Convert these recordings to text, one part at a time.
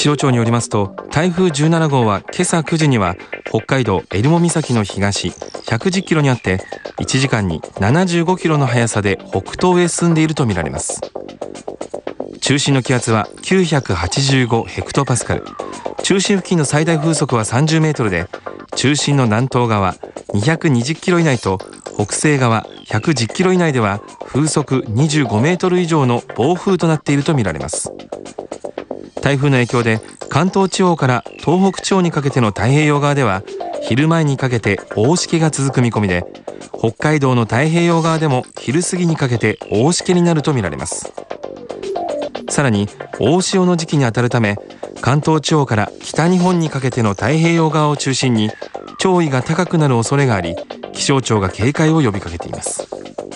象庁によりますと、台風17号は今朝9時には北海道えりも岬の東110キロにあって、1時間に75キロの速さで北東へ進んでいるとみられます。中心の気圧は985ヘクトパスカル、中心付近の最大風速は30メートルで、中心の南東側220キロ以内と北西側110キロ以内では風速25メートル以上の暴風となっているとみられます。台風の影響で関東地方から東北地方にかけての太平洋側では昼前にかけて大しけが続く見込みで、北海道の太平洋側でも昼過ぎにかけて大しけになるとみられます。さらに大潮の時期にあたるため、関東地方から北日本にかけての太平洋側を中心に潮位が高くなる恐れがあり、気象庁が警戒を呼びかけています。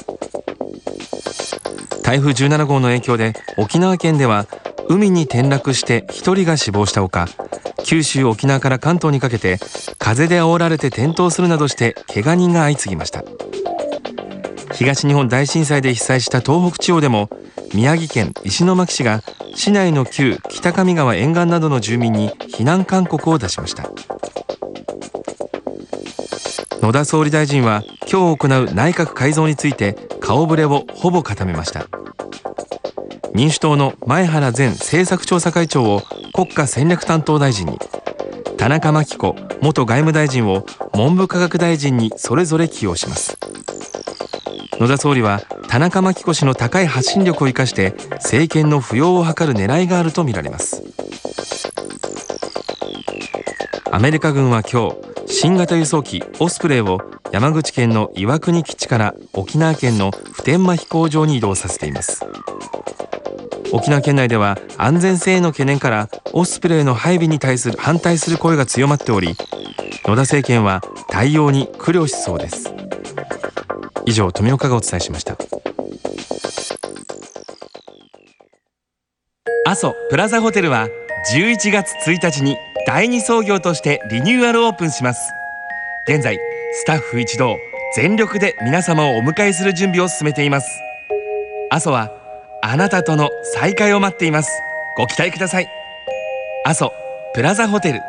台風17号の影響で沖縄県では海に転落して1人が死亡したほか、九州、沖縄から関東にかけて風で煽られて転倒するなどして怪我人が相次ぎました。東日本大震災で被災した東北地方でも、宮城県石巻市が市内の旧北上川沿岸などの住民に避難勧告を出しました。野田総理大臣は今日行う内閣改造について顔ぶれをほぼ固めました。民主党の前原前政策調査会長を国家戦略担当大臣に、田中真紀子元外務大臣を文部科学大臣にそれぞれ起用します。野田総理は田中真紀子氏の高い発信力を生かして政権の浮揚を図る狙いがあるとみられます。アメリカ軍は今日、新型輸送機オスプレイを山口県の岩国基地から沖縄県の普天間飛行場に移動させています。沖縄県内では安全性への懸念からオスプレイの配備に対する反対する声が強まっており、野田政権は対応に苦慮しそうです。以上、富岡がお伝えしました。阿蘇プラザホテルは11月1日に第2創業としてリニューアルオープンします。現在スタッフ一同全力で皆様をお迎えする準備を進めています。阿蘇はあなたとの再会を待っています。ご期待ください。阿蘇プラザホテル。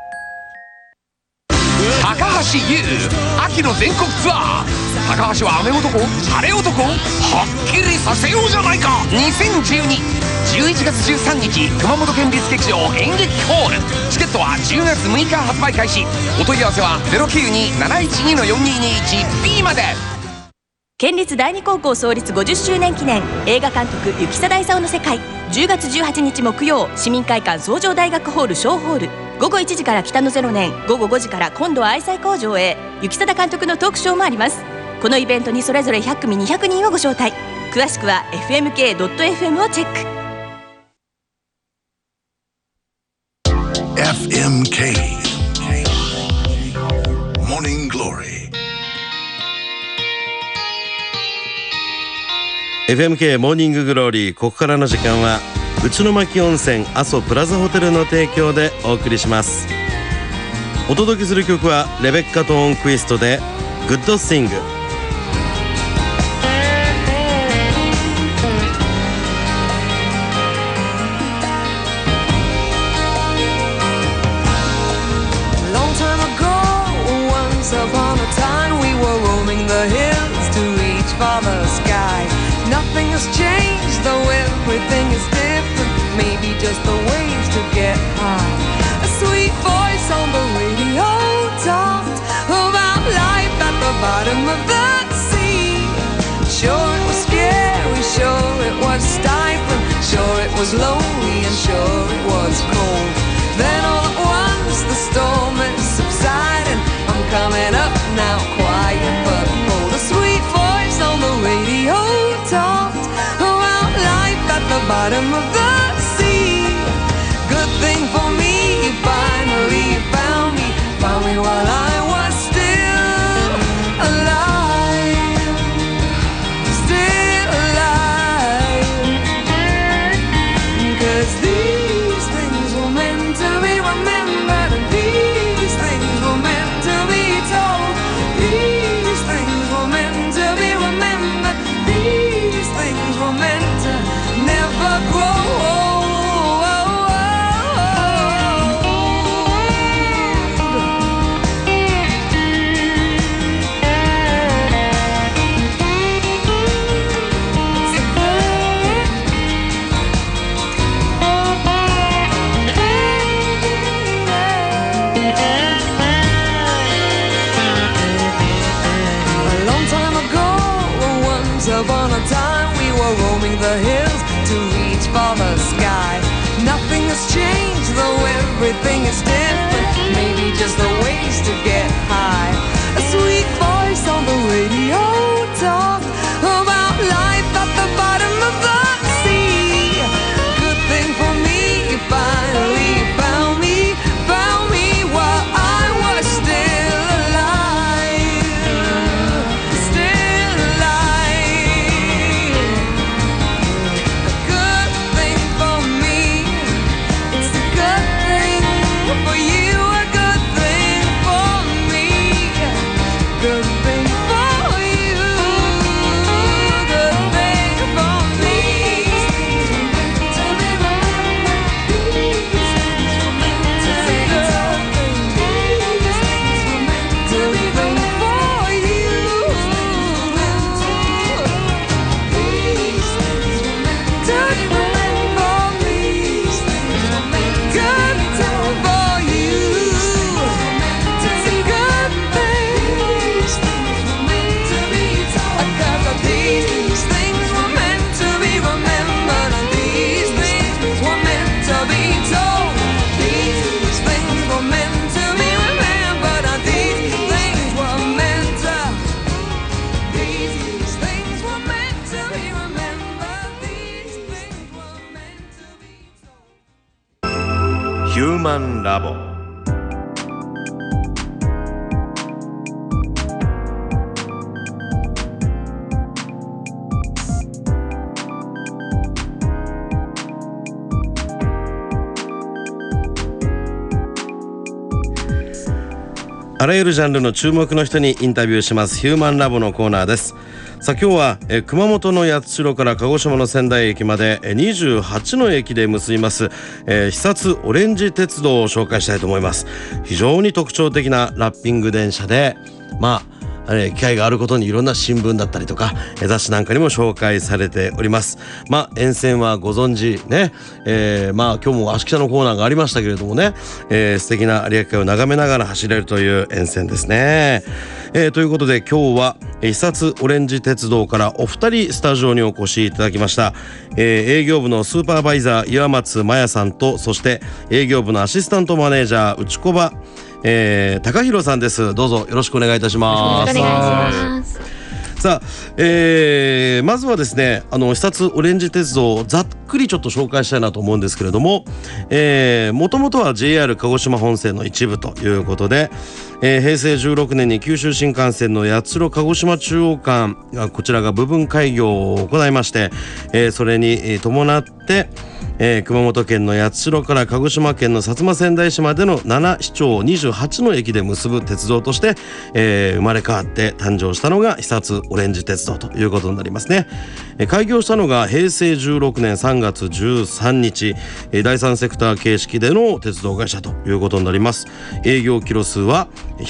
高橋優秋の全国ツアー。高橋は雨男晴れ男、はっきりさせようじゃないか。201211月13日熊本県立劇場演劇ホール。チケットは10月6日発売開始。お問い合わせは 092-712-4221B まで。 県立第二高校創立50周年記念映画監督雪貞勲の世界。10月18日木曜、市民会館崇城大学ホール小ホール。午後1時から北の0年、午後5時から今度は愛妻工場へ雪貞監督のトークショーもあります。このイベントにそれぞれ100組200人をご招待。詳しくは fmk.fm をチェック。 FMK Morning Glory FMK モーニンググローリー。ここからの時間は内巻温泉阿蘇プラザホテルの提供でお送りします。お届けする曲はレベッカ・トーンクイストでグッドスイング。 Nothing has changed, though everything is different. Maybe just the ways to get high. A sweet voice on the radio talked about life at the bottom of the sea. Sure it was scary, sure it was stifling, sure it was lonely and sure it was cold. Then all at once the storm is subsiding. I'm coming up now, quiet but bold. A sweet voice on the radio talked about life at the bottom of the sea. Good thing for me, you finally found me while I was still alive, still alive. 'Cause these things were meant to be remembered, and these things were meant to be told. These things were meant to be remembered. These things were meant to never grow old. the hills to reach for the sky. Nothing has changed, though everything is different. Maybe just the ways to get high. A sweet voice on the radio talked about life at the bottom of the sea. Good thing for me, you finally found me while I was still alive. Still alive. A good thing for me, it's a good thing for you, a good thing for me, good thing for you, good thing for me. To be remembered, these things were meant to be good things. These things were meant to be good for you. These things were meant to be good for me. Good thing for you. It's a good thing. These things were meant to be told. 'Cause these things were meant to be remembered, and these things were meant to be told. These things were meant to be remembered, and these things were meant to. These things were meant to be remembered. These things were meant to be told. ヒューマンラボ。あらゆるジャンルの注目の人にインタビューしますヒューマンラボのコーナーです。さあ今日は熊本の八代から鹿児島の仙台駅まで28の駅で結びます肥薩オレンジ鉄道を紹介したいと思います。非常に特徴的なラッピング電車で、機会があることにいろんな新聞だったりとか雑誌なんかにも紹介されております。沿線はご存知ね、今日も芦北のコーナーがありましたけれどもね、素敵な有明海を眺めながら走れるという沿線ですね。ということで今日は肥薩オレンジ鉄道からお二人スタジオにお越しいただきました。営業部のスーパーバイザー岩松真也さんと、そして営業部のアシスタントマネージャー内小場高弘さんです。どうぞよろしくお願いいたします。 よろしくお願いします。 さあ、まずはですね肥薩オレンジ鉄道をざっくりちょっと紹介したいなと思うんですけれども、もともとは JR 鹿児島本線の一部ということで、平成16年に九州新幹線の八代鹿児島中央間こちらが部分開業を行いまして、それに伴って熊本県の八代から鹿児島県の薩摩川内市までの7市町28の駅で結ぶ鉄道として、生まれ変わって誕生したのが肥薩オレンジ鉄道ということになりますね。開業したのが平成16年3月13日、第三セクター形式での鉄道会社ということになります。営業キロ数は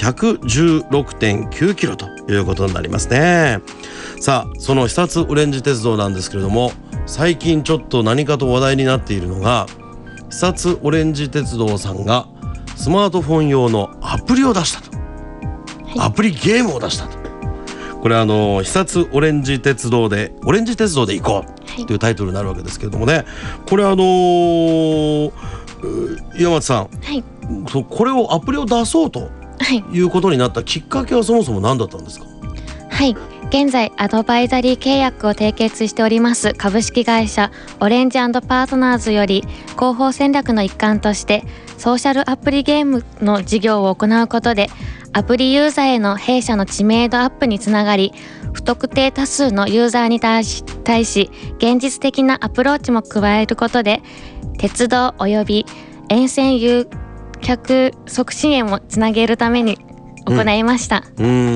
116.9 キロということになりますね。さあその肥薩オレンジ鉄道なんですけれども、最近ちょっと何かと話題になっているのが肥薩オレンジ鉄道さんがスマートフォン用のアプリを出したと、アプリゲームを出したと。これ肥薩オレンジ鉄道で行こうというタイトルになるわけですけれどもね、これ岩松さん、これをアプリを出そうということになったきっかけはそもそも何だったんですか？ はい、現在アドバイザリー契約を締結しております株式会社オレンジ&パートナーズより広報戦略の一環としてソーシャルアプリゲームの事業を行うことでアプリユーザーへの弊社の知名度アップにつながり、不特定多数のユーザーに対し現実的なアプローチも加えることで鉄道及び沿線誘客促進へもつなげるために行いました。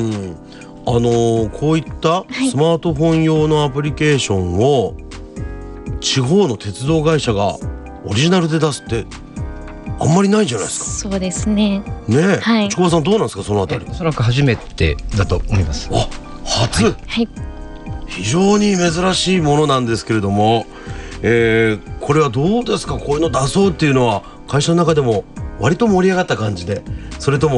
こういったスマートフォン用のアプリケーションを地方の鉄道会社がオリジナルで出すってあんまりないじゃないですか。 そうですね。 内小場さんどうなんですか、そのあたり。 おそらく初めてだと思います。 初、非常に珍しいものなんですけれども、これはどうですか、こういうの出そうっていうのは会社の中でも割と盛り上がった感じで、それとも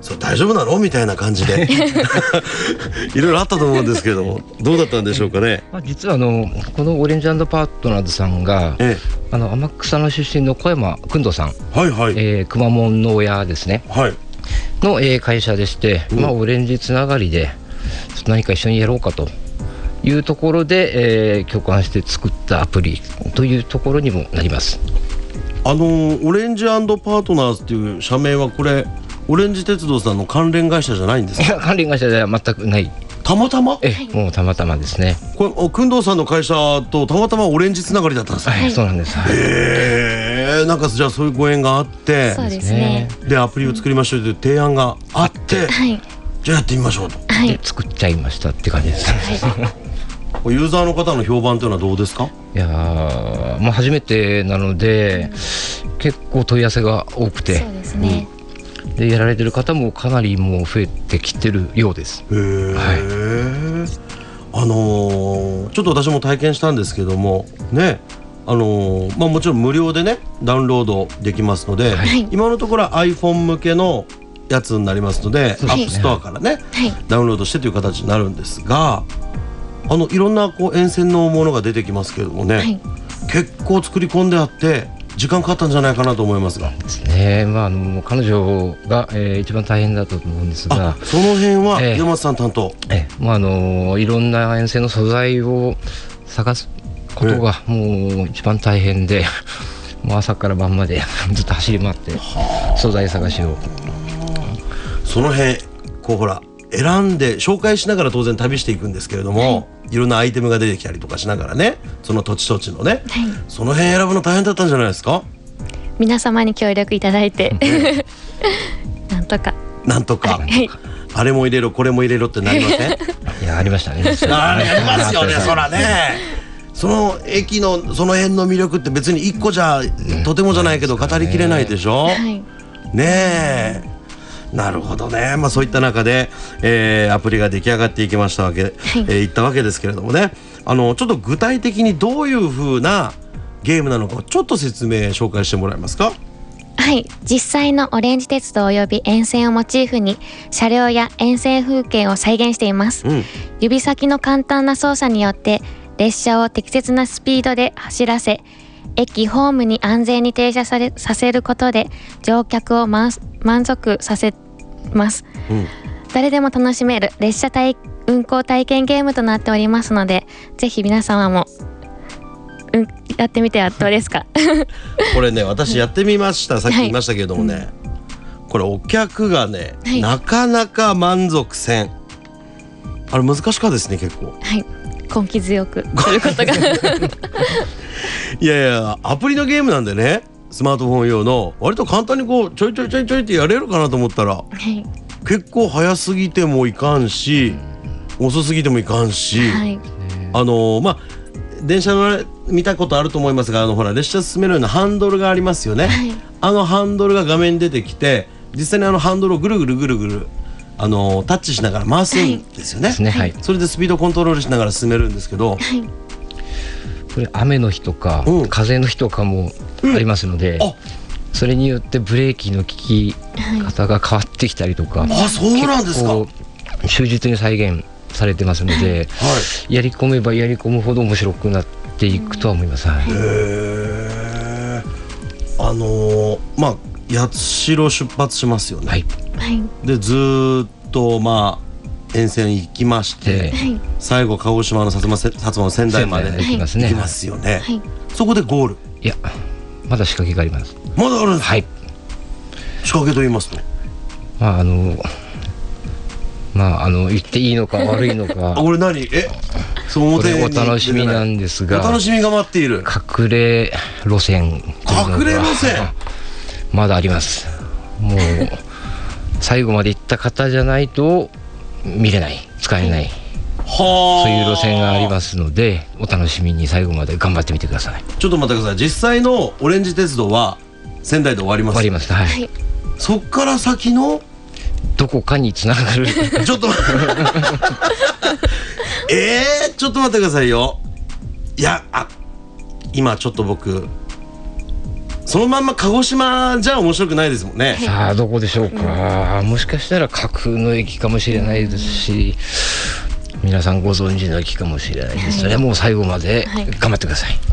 それ大丈夫なのみたいな感じでいろいろあったと思うんですけれども、どうだったんでしょうかね。 実はこのオレンジ&パートナーズさんが、天草の出身の小山君堂さん、くまモンの親ですね、の、会社でして、オレンジつながりで何か一緒にやろうかというところで、共感して作ったアプリというところにもなります。 オレンジ&パートナーズという社名はこれオレンジ鉄道さんの関連会社じゃないんですか？ いや、関連会社では全くない。 たまたま？ もうたまたまですね。 これ工藤さんの会社とたまたまオレンジつながりだったんですか？ そうなんです。 なんかじゃあそういうご縁があって、 そうですね。 でアプリを作りましょうという提案があって、じゃあやってみましょうと、 で作っちゃいましたって感じです。 ユーザーの方の評判というのはどうですか？ いやー、初めてなので、結構問い合わせが多くて、 そうですね。 でやられてる方もかなりもう増えてきてるようです。 ちょっと私も体験したんですけどもね、もちろん無料でねダウンロードできますので、今のところは iPhone 向けのやつになりますので、App Store からね、ダウンロードしてという形になるんですが、いろんな沿線のものが出てきますけれどもね、結構作り込んであって時間かかったんじゃないかなと思いますが。 ですね。彼女が、一番大変だったと思うんですが、 その辺は山本さん担当。 いろんな沿線の素材を探すことがもう一番大変で、もう朝から晩までずっと走り回って素材探しを。 その辺ほら選んで紹介しながら当然旅していくんですけれども、いろんなアイテムが出てきたりとかしながらね、その土地土地のね、その辺選ぶの大変だったんじゃないですか？ 皆様に協力いただいてなんとか、 あれも入れろこれも入れろってなりません？ いや、ありましたね。 ありますよね、そらね。その駅のその辺の魅力って別に一個じゃとてもじゃないけど語りきれないでしょ？ねえ。なるほどね。そういった中で、アプリが出来上がっていきましたわけ、いったわけですけれどもね、ちょっと具体的にどういう風なゲームなのかちょっと説明紹介してもらえますか？ はい、実際のオレンジ鉄道および沿線をモチーフに車両や沿線風景を再現しています、指先の簡単な操作によって列車を適切なスピードで走らせ、駅ホームに安全に停車させることで乗客を満足させます、誰でも楽しめる列車運行体験ゲームとなっておりますので、ぜひ皆様も、やってみてはどうですか？ これね、私やってみました。さっき言いましたけれどもね、これお客がね、なかなか満足せん。あれ難しかったですね、結構。 根気強くすることがいやいや、アプリのゲームなんでね、スマートフォン用の割と簡単にちょいってやれるかなと思ったら、結構早すぎてもいかんし、遅すぎてもいかんし、電車の見たことあると思いますが、ほら列車進めるようなハンドルがありますよね、ハンドルが画面に出てきて、実際にハンドルをぐるぐるタッチしながら回すんですよね、それでスピードコントロールしながら進めるんですけど、 これ雨の日とか、風の日とかもありますので、それによってブレーキの効き方が変わってきたりとか、 そうなんですか。 結構忠実に再現されてますので、やり込めばやり込むほど面白くなっていくとは思います。 八代出発しますよね、でずっと沿線行きまして、最後鹿児島の薩摩の仙台まで行きますよね、そこでゴール。 いや、まだ仕掛けがあります。 まだあるんですか？仕掛けと言いますと、 言っていいのか悪いのかこれ何？ これお楽しみなんですが、 お楽しみが待っている隠れ路線というのが隠れ路線まだあります。もう最後まで行った方じゃないと見れない、使えない、そういう路線がありますので、お楽しみに最後まで頑張ってみてください。 ちょっと待ってください。実際のオレンジ鉄道は仙台で終わります。 終わります。 そっから先のどこかにつながるちょっとちょっと待ってくださいよ。いや、今ちょっと僕そのまんま鹿児島じゃ面白くないですもんね。 さあどこでしょうか、もしかしたら架空の駅かもしれないですし、皆さんご存知の駅かもしれないです。それはもう最後まで頑張ってください。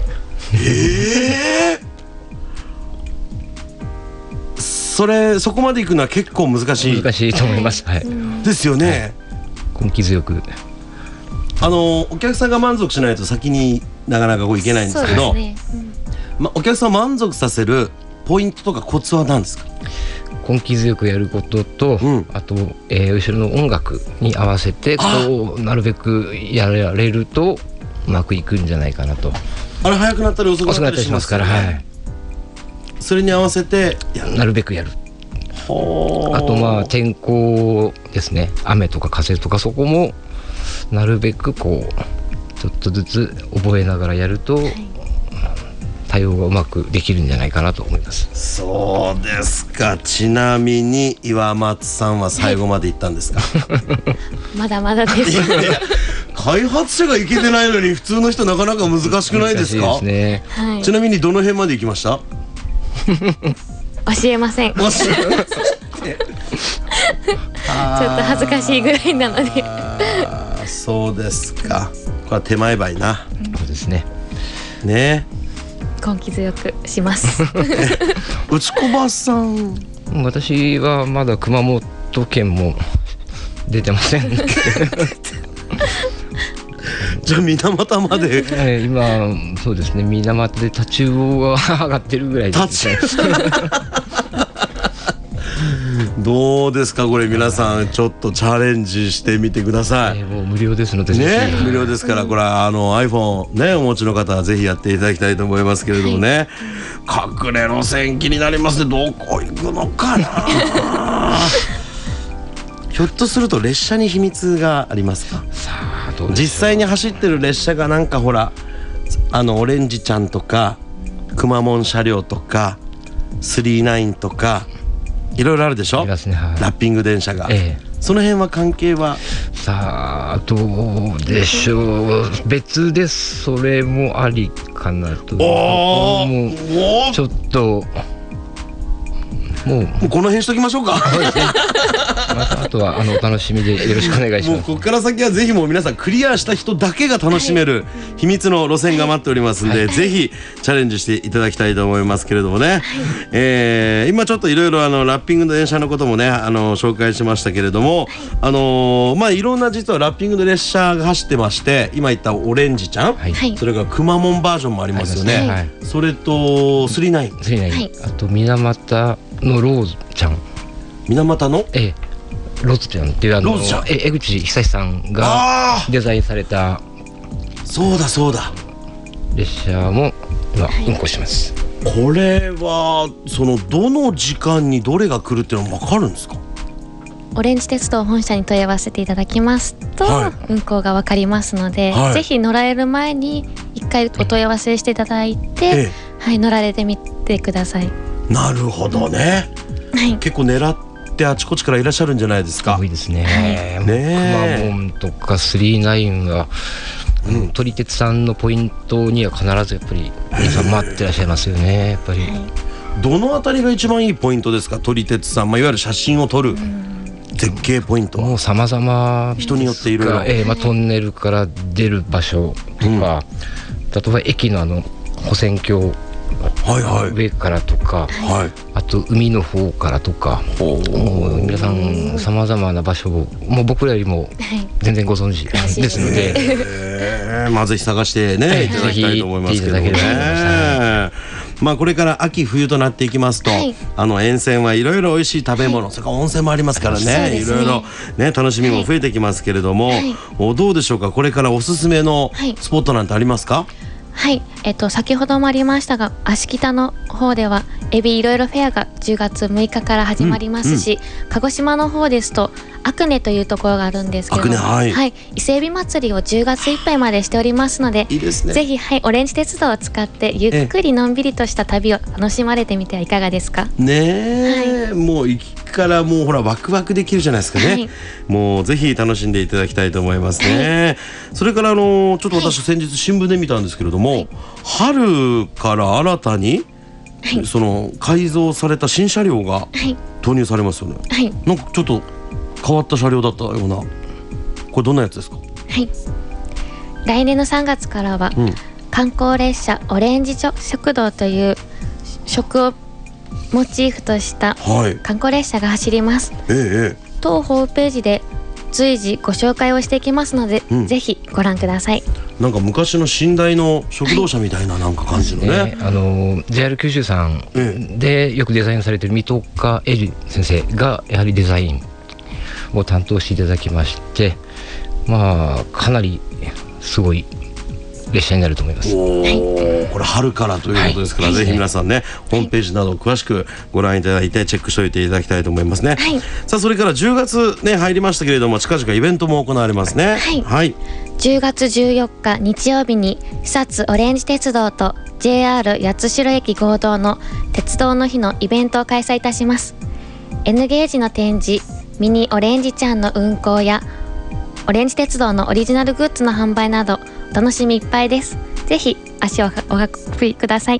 そこまで行くのは結構難しいと思います。はい。 ですよね。 根気強く。 お客さんが満足しないと先になかなかこういけないんですけど、お客さんを満足させるポイントとかコツは何ですか？ 根気強くやることと、あと、後ろの音楽に合わせてこうなるべくやられるとうまくいくんじゃないかなと。 早くなったり遅くなったりしますから、それに合わせてなるべくやる。あと天候ですね、雨とか風とか、そこもなるべくこうちょっとずつ覚えながらやると、対応がうまくできるんじゃないかなと思います。 そうですか。ちなみに岩松さんは最後まで行ったんですか？ まだまだです。 開発者が行けてないのに普通の人なかなか難しくないですか？ 難しいですね。 ちなみにどの辺まで行きました？ 教えません。ちょっと恥ずかしいぐらいなので。 そうですか。これは手前ばいな。 そうですね。 ね。 根気強くします。 内小葉さん。 私はまだ熊本県も出てません。 じゃあ水俣まで、 今そうですね、水俣でタチウオが上がってるぐらいですね。 どうですかこれ、皆さんちょっとチャレンジしてみてください。 もう無料ですのでね、無料ですから、これはiPhone ねお持ちの方はぜひやっていただきたいと思いますけれどもね、隠れ路線気になりますね。どこ行くのかな。ひょっとすると列車に秘密がありますか？実際に走ってる列車がなんかほらオレンジちゃんとかくまモン車両とか39とかいろいろあるでしょ、ラッピング電車が、その辺は関係はさあどうでしょう。別でそれもありかなと。もうちょっともうこの辺しときましょうか。 またあとはお楽しみでよろしくお願いします。 もうここから先はぜひもう皆さんクリアした人だけが楽しめる秘密の路線が待っておりますんで、ぜひチャレンジしていただきたいと思いますけれどもね、今ちょっといろいろラッピングの電車のこともね紹介しましたけれども、いろんな実はラッピングの列車が走ってまして、今言ったオレンジちゃん、それからくまモンバージョンもありますよね、それと39、 あと水俣のローズちゃん、 水俣のローズちゃんっていう江口久志さんがデザインされた、 そうだそうだ、 列車も今運行してます。 これはどの時間にどれが来るっていうのは分かるんですか？ オレンジ鉄道本社に問い合わせていただきますと、運行が分かりますので、ぜひ乗られる前に一回お問い合わせしていただいて、乗られてみてください。 なるほどね、結構狙ってあちこちからいらっしゃるんじゃないですか？ 多いですね。くまモンとか39は撮り鉄さんのポイントには必ずやっぱり皆さん待ってらっしゃいますよね。やっぱりどのあたりが一番いいポイントですか？撮り鉄さん、いわゆる写真を撮る絶景ポイントはもう様々 人によっていろいろ、 トンネルから出る場所とか、例えば駅の保線橋上からとか、あと海の方からとか、皆さんさまざまな場所をもう僕らよりも全然ご存知ですので、 ぜひ探してねいただきたいと思いますけどね。これから秋冬となっていきますと、沿線はいろいろ美味しい食べ物、それから温泉もありますからね、いろいろね楽しみも増えてきますけれども、どうでしょうか、これからおすすめのスポットなんてありますか？ はい、先ほどもありましたが、芦北の方ではエビいろいろフェアが10月6日から始まりますし、鹿児島の方ですとアクネというところがあるんですけども、伊勢エビ祭りを10月いっぱいまでしておりますので、ぜひ、オレンジ鉄道を使ってゆっくりのんびりとした旅を楽しまれてみてはいかがですか？ ね、もう行きからもうほらワクワクできるじゃないですかね、もうぜひ楽しんでいただきたいと思いますね、それからちょっと私先日新聞で見たんですけれども、春から新たにその改造された新車両が投入されますよね。なんかちょっと変わった車両だったような。これどんなやつですか？ 来年の3月からは、観光列車オレンジ食堂という食をモチーフとした観光列車が走ります。当ホームページで随時ご紹介をしていきますので、ぜひご覧ください。 なんか昔の寝台の食堂車みたいななんか感じのね。 JR 九州さんでよくデザインされている水戸岡恵里先生がやはりデザインを担当していただきまして、かなりすごい列車になると思います。 これ春からということですから、ぜひ皆さんね、ホームページなど詳しくご覧いただいてチェックしておいていただきたいと思いますね。さあ、それから10月ね入りましたけれども、近々イベントも行われますね。 10月14日日曜日に久津オレンジ鉄道と JR 八代駅合同の鉄道の日のイベントを開催いたします。 N ゲージの展示、ミニオレンジちゃんの運行やオレンジ鉄道のオリジナルグッズの販売などお楽しみいっぱいです。ぜひ足をお運びください。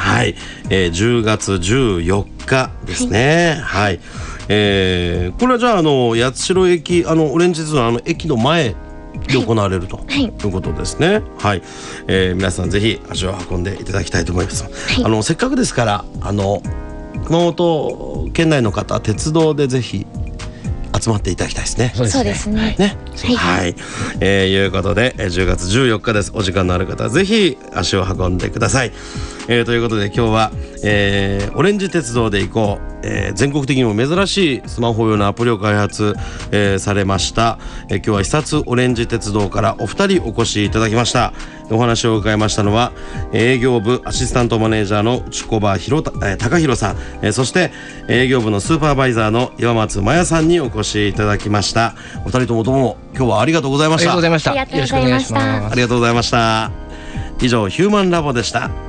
10月14日ですね。これはじゃあ八代駅オレンジ鉄道の駅の前で行われるということですね。皆さんぜひ足を運んでいただきたいと思います。せっかくですから熊本県内の方、鉄道でぜひ集まっていただきたいですね。 そうですね。 いうことで10月14日です。お時間のある方はぜひ足を運んでください。ということで今日は、オレンジ鉄道で行こう、全国的にも珍しいスマホ用のアプリを開発、されました、今日は久津オレンジ鉄道からお二人お越しいただきました。お話を伺いましたのは営業部アシスタントマネージャーの内小葉貴弘さん、そして営業部のスーパーバイザーの岩松真也さんにお越しいただきました。お二人ともどうも今日はありがとうございました。 ありがとうございました。よろしくお願いします。 ありがとうございました。以上ヒューマンラボでした。